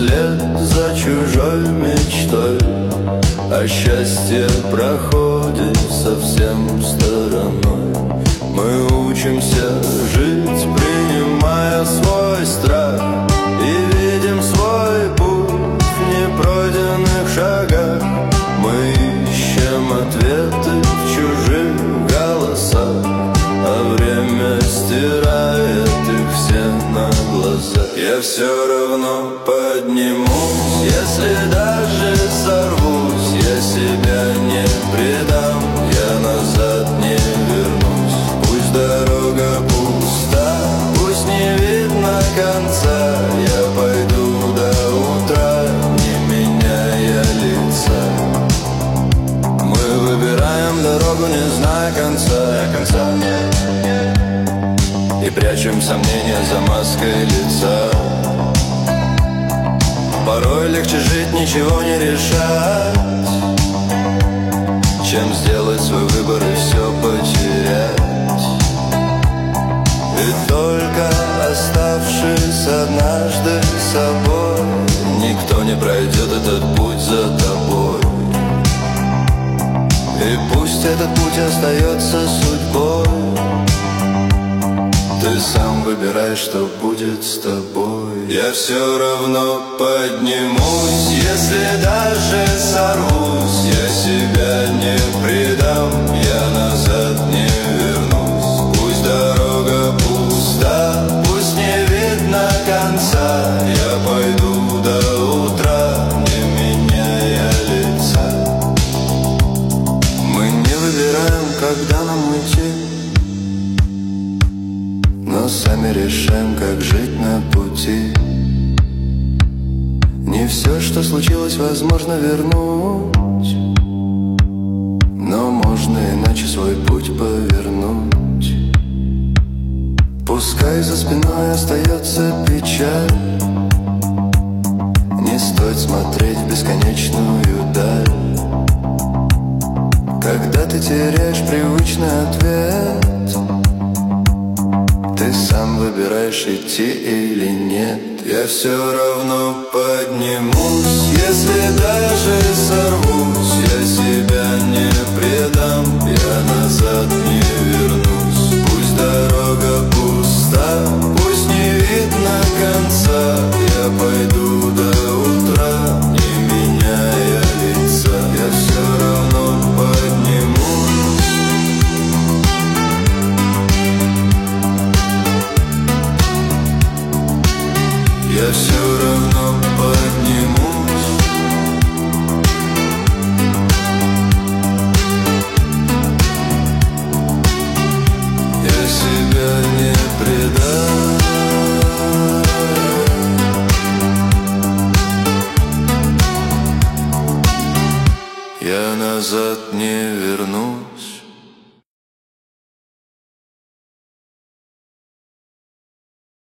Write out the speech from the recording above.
вслед за чужой мечтой, а счастье проходит совсем стороной. Мы учимся жить, принимая свой страх, и видим свой путь в непройденных шагах. Мы ищем ответы в чужих голосах, а время стирает их все на глаза. Я все равно поднимусь, если даже сорвусь. Я себя не предам, я назад не вернусь. Пусть дорога пуста, пусть не видно конца, я пойду до утра, не меняя лица. Мы выбираем дорогу, не зная конца, и прячем сомнения за маской лица. Порой легче жить, ничего не решать, чем сделать свой выбор и все потерять. И только оставшись однажды собой, никто не пройдет этот путь за тобой. И пусть этот путь остается судьбой, ты сам выбираешь, что будет с тобой. Я все равно поднимусь, если даже сорвусь. Я себя не предам, я назад не вернусь. Пусть дорога пуста, пусть не видно конца, я пойду до утра, не меняя лица. Мы не выбираем, когда нам уйти, но сами решаем, как жить на пути. Не все, что случилось, возможно вернуть, но можно иначе свой путь повернуть. Пускай за спиной остается печаль, не стоит смотреть в бесконечную даль. Когда ты теряешь привычный ответ, ты сам выбираешь, идти или нет. Я все равно поднимусь, если даже сорвусь. Я себя не предам, я назад не вернусь. Пусть дорога пуста, пусть не видно конца, я пойду до утра, не меняя лица. Я все равно поднимусь. Я все равно поднимусь. Я себя не предам, я назад не